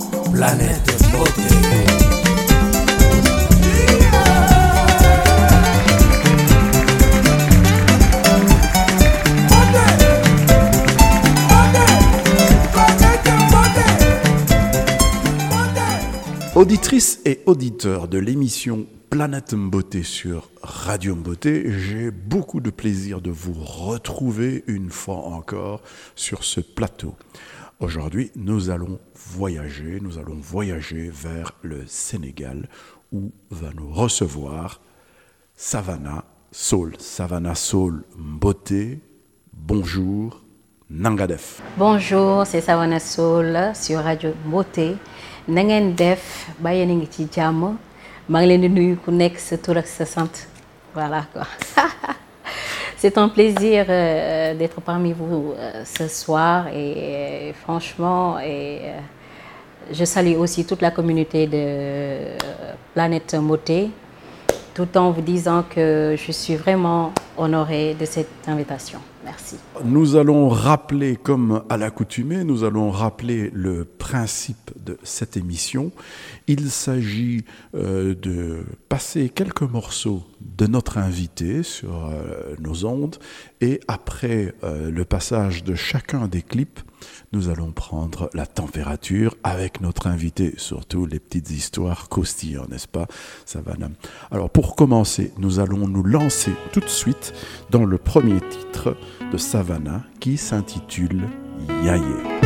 Planète Beauté. Auditrices et auditeurs de l'émission Planète Beauté sur Radio Beauté, j'ai beaucoup de plaisir de vous retrouver une fois encore sur ce plateau. Aujourd'hui, nous allons voyager vers le Sénégal où va nous recevoir Savannah Soul. Savannah Soul Beauté, bonjour, Nangadef. Bonjour, c'est Savannah Soul sur Radio Beauté. Nangen def bàyyi na ngi ci jàmm maa ngi leen di nuyu ku nekk sa tur ak sa sant voilà quoi. C'est un plaisir d'être parmi vous ce soir et franchement je salue aussi toute la communauté de Planète Beauté tout en vous disant que je suis vraiment honorée de cette invitation. Merci. Nous allons rappeler, comme à l'accoutumée, le principe de cette émission. Il s'agit de passer quelques morceaux de notre invité sur nos ondes et après le passage de chacun des clips, nous allons prendre la température avec notre invité, surtout les petites histoires croustillantes, n'est-ce pas, Savannah? Alors pour commencer, nous allons nous lancer tout de suite dans le premier titre de Savannah qui s'intitule Yayé.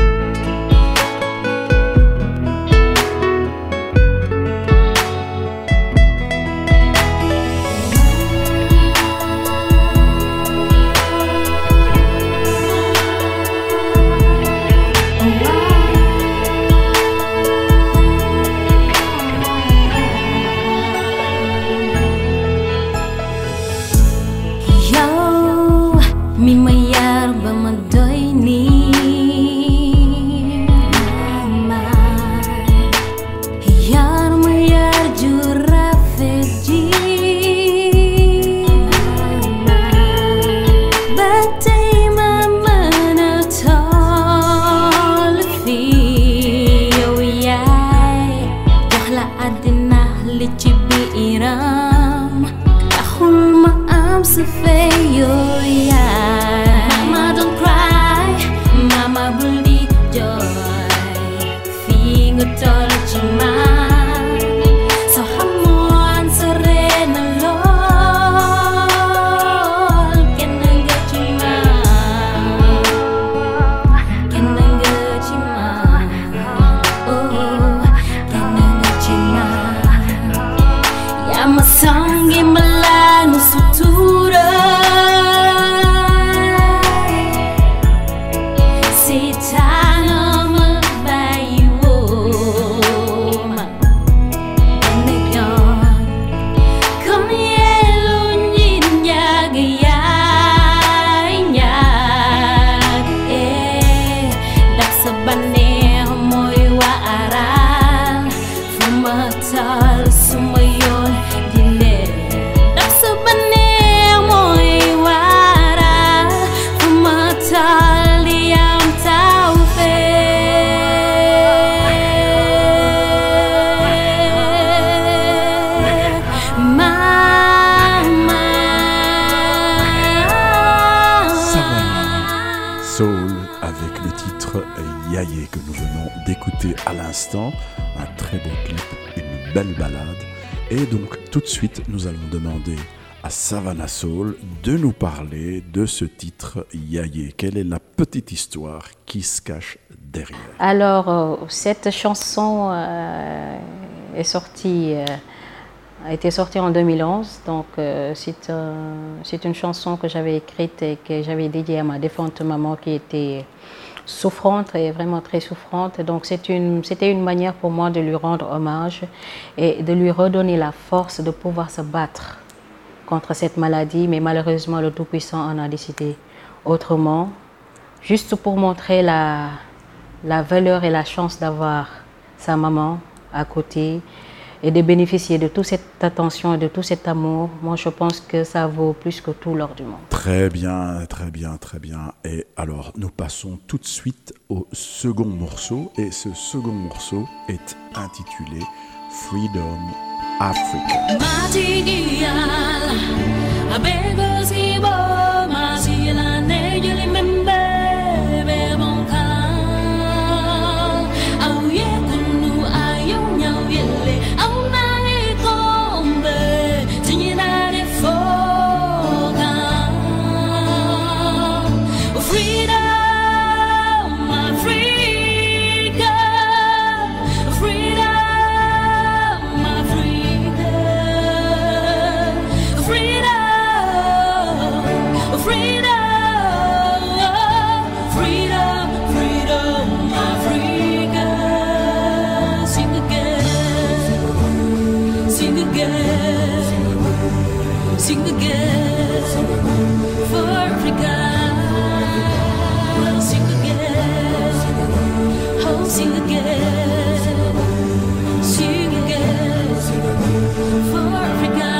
À l'instant, un très beau clip, une belle balade. Et donc, tout de suite, nous allons demander à Savannah Soul de nous parler de ce titre Yayé. Quelle est la petite histoire qui se cache derrière? Alors, cette chanson a été sortie en 2011. Donc, c'est une chanson que j'avais écrite et que j'avais dédiée à ma défunte maman qui était souffrante et vraiment très souffrante. Donc c'était une manière pour moi de lui rendre hommage et de lui redonner la force de pouvoir se battre contre cette maladie. Mais malheureusement, le Tout-Puissant en a décidé autrement. Juste pour montrer la valeur et la chance d'avoir sa maman à côté et de bénéficier de toute cette attention et de tout cet amour, moi je pense que ça vaut plus que tout l'or du monde. Très bien, très bien, très bien. Et alors, nous passons tout de suite au second morceau. Et ce second morceau est intitulé Freedom Africa. Sing again for Africa. Sing again, oh sing again, sing again for Africa.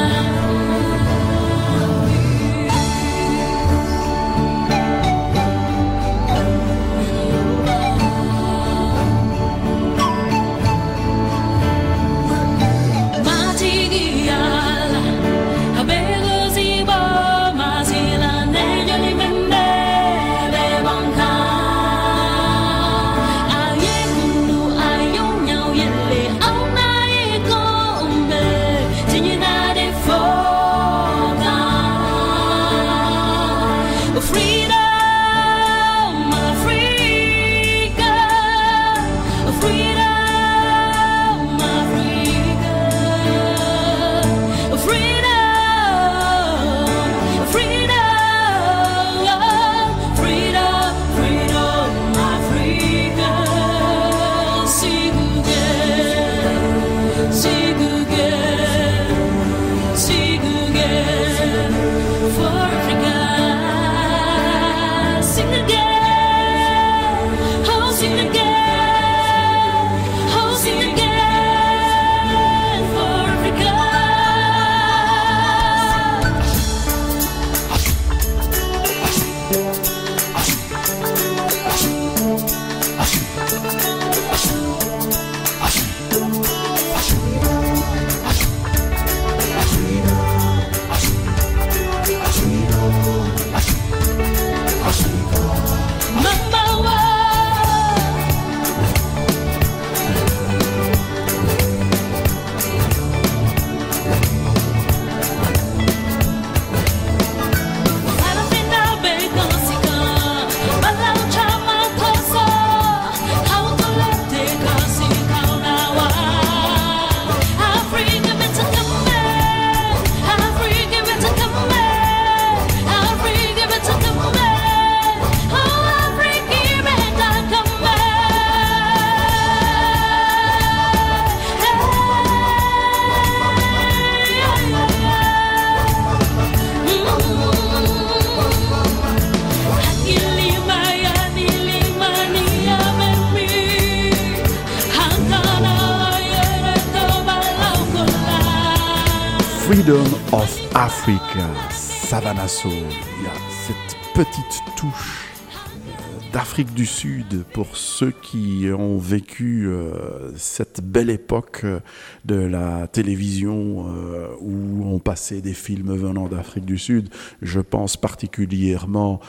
Freedom of Africa, Savannah Soul. Il y a cette petite touche d'Afrique du Sud pour ceux qui ont vécu cette belle époque de la télévision où on passait des films venant d'Afrique du Sud. Je pense particulièrement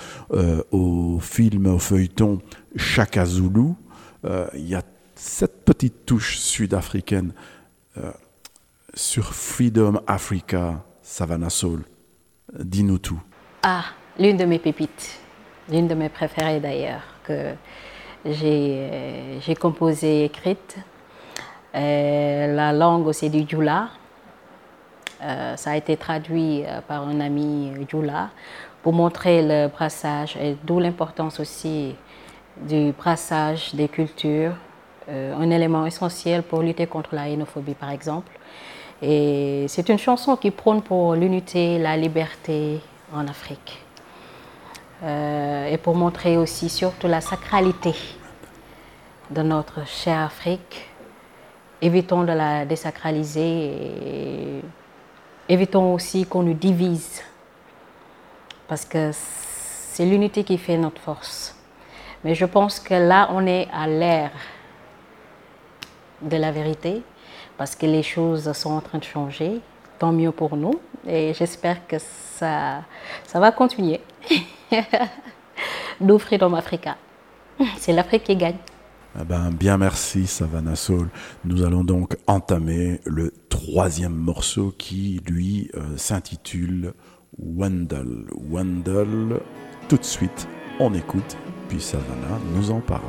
au film, au feuilleton Shaka Zulu. Il y a cette petite touche sud-africaine sur Freedom Africa, Savannah Soul. Dis-nous tout. Ah, l'une de mes pépites, l'une de mes préférées d'ailleurs, que j'ai composée et écrite. La langue c'est du Djoula. Ça a été traduit par un ami Djoula pour montrer le brassage et d'où l'importance aussi du brassage des cultures, un élément essentiel pour lutter contre la hainophobie par exemple. Et c'est une chanson qui prône pour l'unité, la liberté en Afrique. Et pour montrer aussi surtout la sacralité de notre chère Afrique évitons de la désacraliser et évitons aussi qu'on nous divise. Parce que c'est l'unité qui fait notre force. Mais je pense que là, on est à l'ère de la vérité, parce que les choses sont en train de changer. Tant mieux pour nous. Et j'espère que ça va continuer. Nous, Freedom Africa. C'est l'Afrique qui gagne. Eh ben, bien merci Savannah Soul. Nous allons donc entamer le 3e morceau qui, lui, s'intitule Wendell. Wendell, tout de suite, on écoute, puis Savannah nous en parle.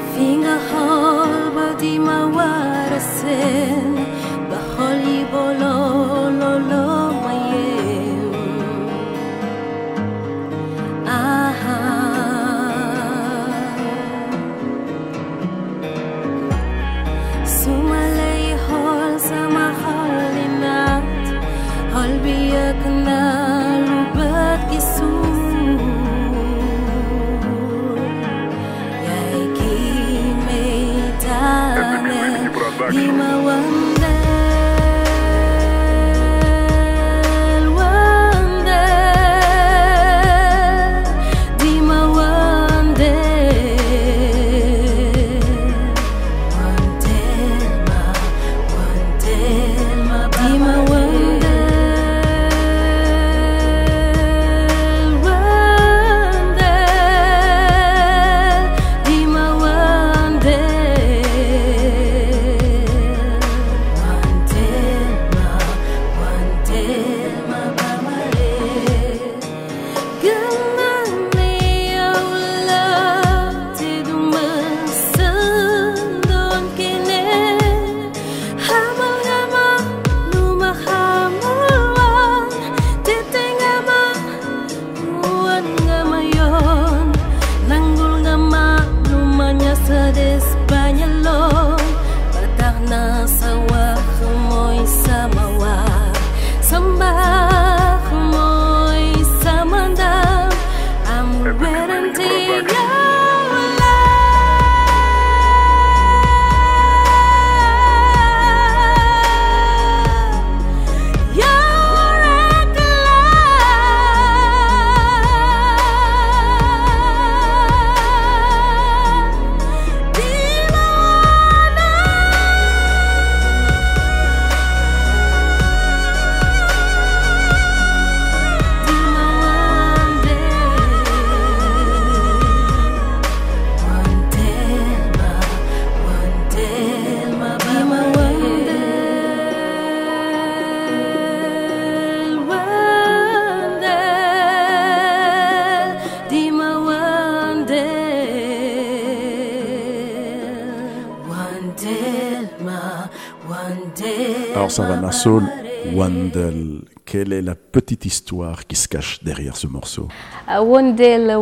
Alors Savannah Soul, Wendell, quelle est la petite histoire qui se cache derrière ce morceau? Wendell,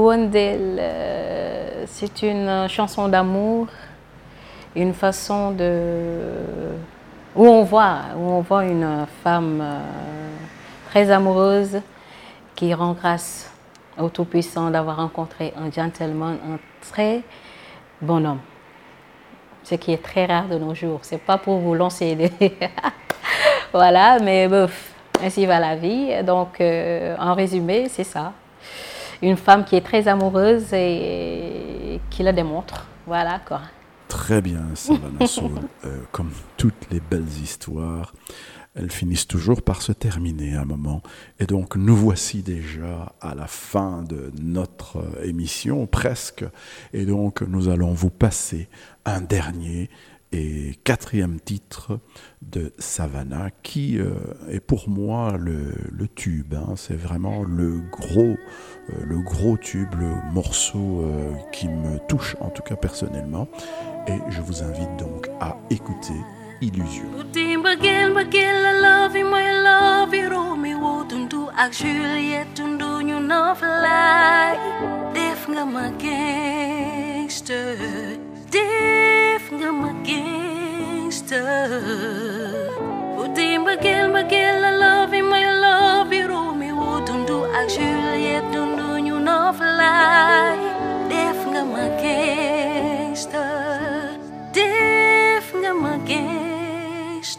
c'est une chanson d'amour, une façon où on voit une femme très amoureuse qui rend grâce au Tout-Puissant d'avoir rencontré un gentleman, un très bon homme. Ce qui est très rare de nos jours. C'est pas pour vous lancer des... Voilà, mais bof, ainsi va la vie. Donc, en résumé, c'est ça. Une femme qui est très amoureuse et qui le démontre. Voilà, quoi. Très bien, Savannah Soul. Comme toutes les belles histoires, elles finissent toujours par se terminer à un moment. Et donc, nous voici déjà à la fin de notre émission, presque. Et donc, nous allons vous passer un dernier et 4e titre de Savannah, qui est pour moi le tube. Hein. C'est vraiment le gros tube, le morceau qui me touche, en tout cas personnellement. Et je vous invite donc à écouter Illusion.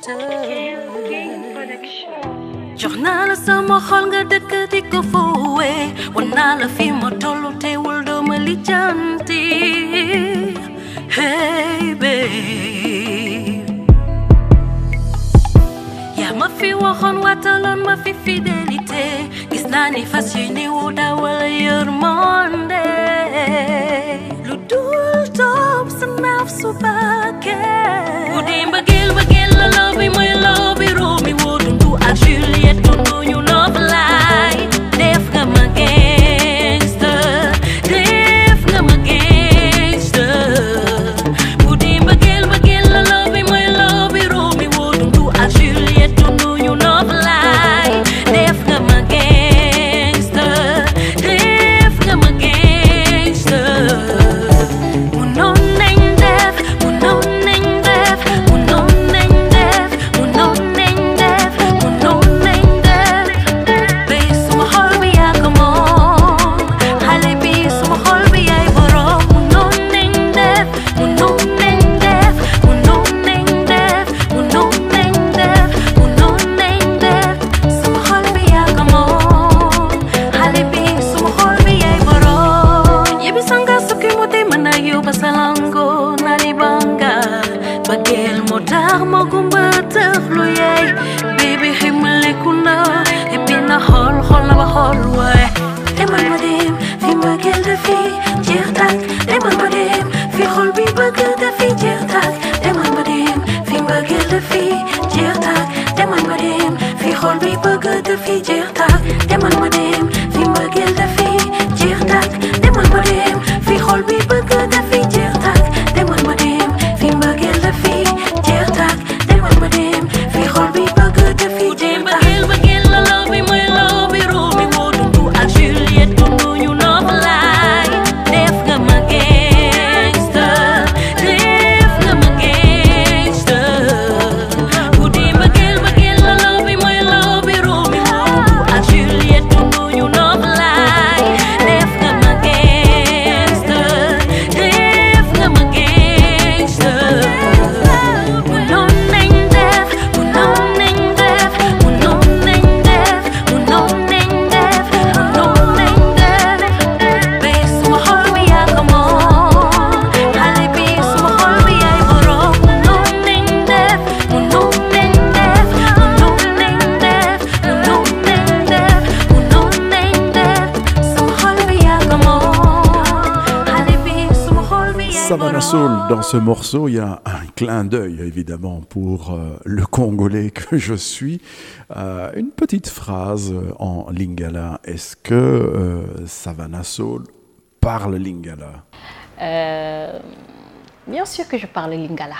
jox naa la sama xol nga dëkk di ko fowee wan naa la fi ma tollu teewul doo ma lijjanti hey babe yaa ma fi waxoon wataloon ma fi fidélité gis naa ni fas yéene wu dawal yërmande lu dul topp sa nafsu bakkee bu dee mbëggeel la loo bi mooy loo bi Romi woo dundu ak Juliette dundu ñu noflaay def nga ma gangster def nga ma gangster bu dee mbëggeel la loo bi mooy loo bi Romi woo dundu ak Juliette dundu ñu noflaay def nga ma gangster def nga ma gangster munoon nañ def munoon nañ def munoon nañ def munoon nañ def munoon nañ def bay suma xol bi yaa ko moom xale bi suma xol bi yaay borom munoon nañ def munoon nañ def munoon nañ def munoon nañ def munoon nañ def suma xol bi yaa ko moom xale bi suma xol bi yaay borom yebi sanga sukki mu te mën a yóbba salango nari banga bëggeel moo tax ma gumba tëx lu yeey baby ximaleku na ebbi na xool na ba xool waaye demal ma dem fi mbëggeel dafi jeex tàkk demal ma dem fi xol bi bëgg dafi jeex tàkk demal ma dem fi mbëggeel dafi jeex tàkk demal ma dem fi xol bi bëgg dafi jeex tàkk demal ma dem fi mbëggeel dafi jeex tàkk demal ma dem fi xol bi bëgg dafi jeex tàkk demal ma dem fi mbëggeel dafi jeex tàkk demal ma dem fi xol bi bëgg dafi jeex tàkk mbëggeel la loo bi mooy loo bi Romi woo dundu ak Juliette dundu ñu noflaay def nga ma gangster def nga ma gangster bu dee mbëggeel la loo bi mooy loo bi Romi woo dundu ak Juliette dundu ñu noflaay def nga ma gangster def nga ma gangster munoon nañ def munoon nañ def munoon nañ def munoon nañ def munoon nañ def bay suma xol bi yaa ko moom xale bi suma xol bi yaay borom munoon nañ def munoon nañ def munoon nañ def munoon nañ def munoon nañ def suma xol bi yaa ko moom xale bi suma xol bi yaay Savannah Soul, dans ce morceau, il y a un clin d'œil évidemment pour le Congolais que je suis. Une petite phrase en lingala. Est-ce que Savannah Soul parle lingala? Bien sûr que je parle lingala.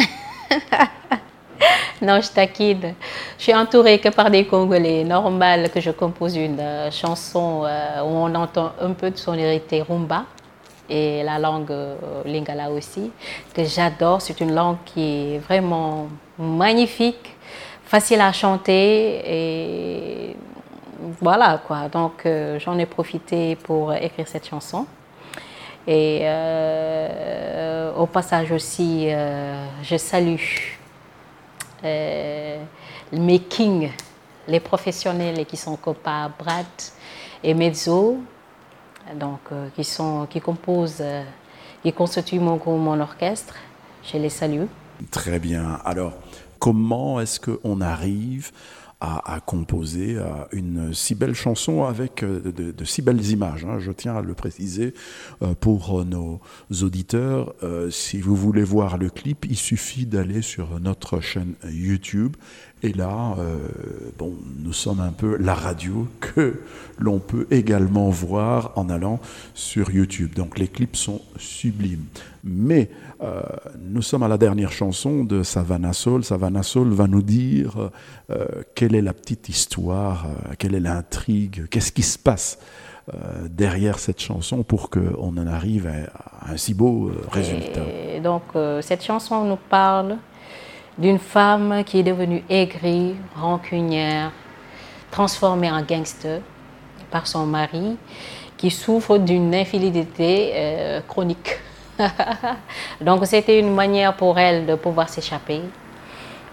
Non, je taquine. Je suis entourée que par des Congolais. Normal que je compose une chanson où on entend un peu de sonorité rumba et la langue lingala aussi, que j'adore. C'est une langue qui est vraiment magnifique, facile à chanter et voilà quoi. Donc j'en ai profité pour écrire cette chanson. Et au passage aussi, je salue mes kings, les professionnels qui sont Copa, Brad et Mezzo, donc qui composent, qui constituent mon groupe, mon orchestre. Je les salue. Très bien. Alors, comment est-ce qu'on arrive à composer une si belle chanson avec de si belles images, hein. Je tiens à le préciser pour nos auditeurs. Si vous voulez voir le clip, il suffit d'aller sur notre chaîne YouTube. Et là, bon, nous sommes un peu la radio que l'on peut également voir en allant sur YouTube. Donc les clips sont sublimes. Mais nous sommes à la dernière chanson de Savannah Soul. Savannah Soul va nous dire quelle est la petite histoire, quelle est l'intrigue, qu'est-ce qui se passe derrière cette chanson pour qu'on en arrive à un si beau résultat. Et donc cette chanson nous parle d'une femme qui est devenue aigrie, rancunière, transformée en gangster par son mari, qui souffre d'une infidélité chronique. Donc c'était une manière pour elle de pouvoir s'échapper,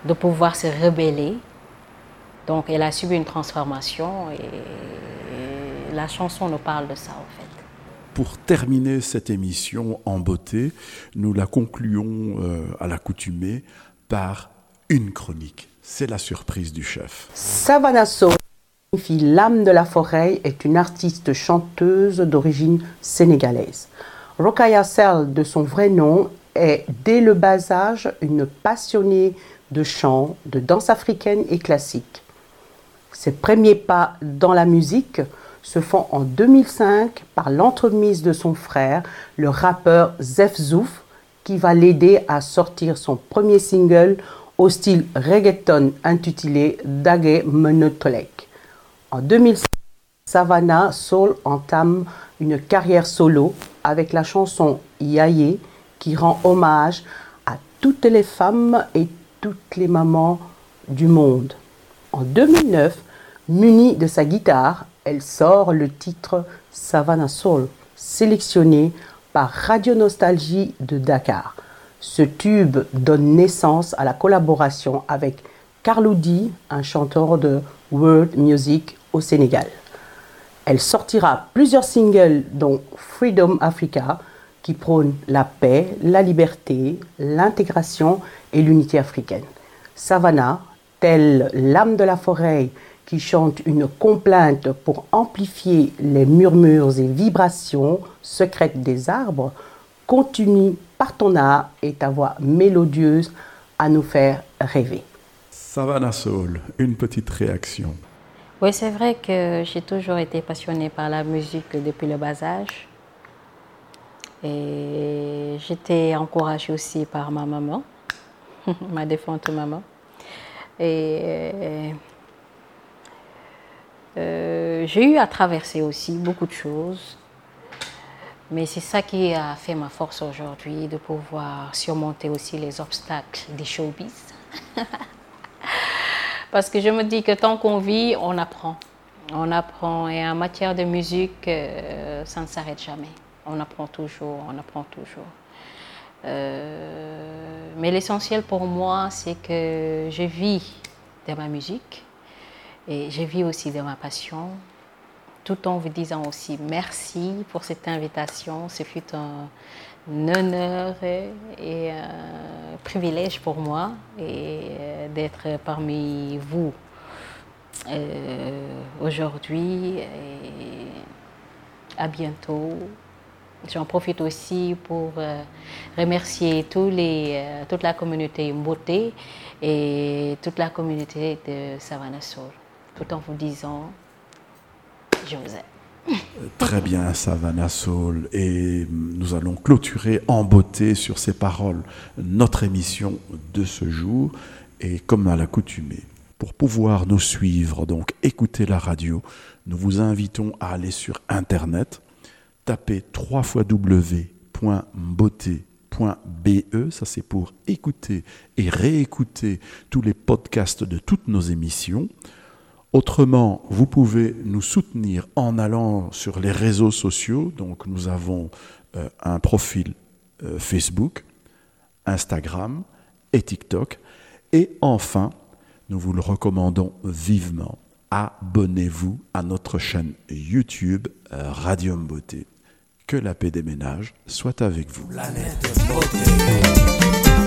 de pouvoir se rebeller. Donc elle a subi une transformation et la chanson nous parle de ça en fait. Pour terminer cette émission en beauté, nous la concluons à l'accoutumée par une chronique. C'est la surprise du chef. Savannah Soul, l'âme de la forêt, est une artiste chanteuse d'origine sénégalaise. Rokhaya Sall, de son vrai nom, est dès le bas âge une passionnée de chant, de danse africaine et classique. Ses premiers pas dans la musique se font en 2005 par l'entremise de son frère, le rappeur Zef Zouf, qui va l'aider à sortir son premier single au style reggaeton intitulé Dage Menotolek. En 2005, Savannah Soul entame une carrière solo avec la chanson Yaye, qui rend hommage à toutes les femmes et toutes les mamans du monde. En 2009, munie de sa guitare, elle sort le titre Savannah Soul, sélectionné par Radio Nostalgie de Dakar. Ce tube donne naissance à la collaboration avec Carlou D, un chanteur de world music au Sénégal. Elle sortira plusieurs singles dont Freedom Africa, qui prône la paix, la liberté, l'intégration et l'unité africaine. Savannah, telle l'âme de la forêt qui chante une complainte pour amplifier les murmures et vibrations secrètes des arbres, continue par ton art et ta voix mélodieuse à nous faire rêver. Savannah Soul, une petite réaction. Oui, c'est vrai que j'ai toujours été passionnée par la musique depuis le bas âge. Et j'étais encouragée aussi par ma maman, ma défunte maman. Et j'ai eu à traverser aussi beaucoup de choses. Mais c'est ça qui a fait ma force aujourd'hui, de pouvoir surmonter aussi les obstacles des showbiz. Parce que je me dis que tant qu'on vit, on apprend. On apprend et en matière de musique, ça ne s'arrête jamais. On apprend toujours, on apprend toujours. Mais l'essentiel pour moi, c'est que je vis de ma musique et je vis aussi de ma passion, tout en vous disant aussi merci pour cette invitation. Ce fut un honneur et un privilège pour moi d'être parmi vous aujourd'hui. Et à bientôt. J'en profite aussi pour remercier toute la communauté Mboté et toute la communauté de Savannah Soul, tout en vous disant je vous aime. Très bien, Savannah Soul. Et nous allons clôturer en beauté sur ces paroles notre émission de ce jour. Et comme à l'accoutumée, pour pouvoir nous suivre, donc écouter la radio, nous vous invitons à aller sur Internet, taper www.mboté.be, ça c'est pour écouter et réécouter tous les podcasts de toutes nos émissions. Autrement, vous pouvez nous soutenir en allant sur les réseaux sociaux. Donc nous avons un profil Facebook, Instagram et TikTok. Et enfin, nous vous le recommandons vivement, abonnez-vous à notre chaîne YouTube Radio Mboté. Que la paix des ménages soit avec vous. Planète Beauté.